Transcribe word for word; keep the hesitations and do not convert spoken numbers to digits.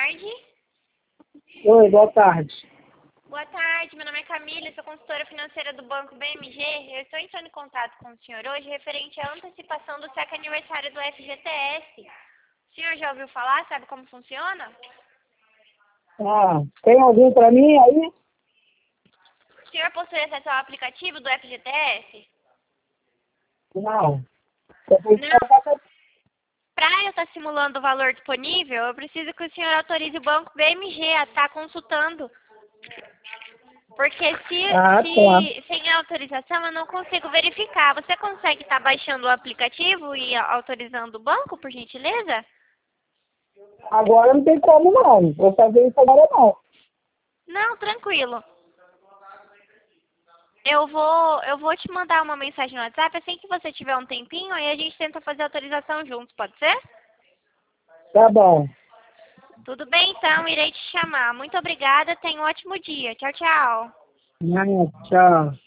tarde. Oi, boa tarde. Boa tarde, meu nome é Camila, sou consultora financeira do Banco B M G. Eu estou entrando em contato com o senhor hoje referente à antecipação do sétimo aniversário do F G T S. O senhor já ouviu falar? Sabe como funciona? Ah, tem algum para mim aí? O senhor possui acesso ao aplicativo do F G T S? Não. Eu vou Não. falar. Para eu estar simulando o valor disponível, eu preciso que o senhor autorize o Banco B M G a estar consultando. Porque se, Ah, tá. se sem autorização eu não consigo verificar. Você consegue estar baixando o aplicativo e autorizando o banco, por gentileza? Agora não tem como não. Vou fazer isso agora não. Não, tranquilo. Eu vou, eu vou te mandar uma mensagem no WhatsApp assim que você tiver um tempinho, aí a gente tenta fazer a autorização juntos, pode ser? Tá bom. Tudo bem, então, irei te chamar. Muito obrigada, tenha um ótimo dia. Tchau, tchau. Ah, tchau.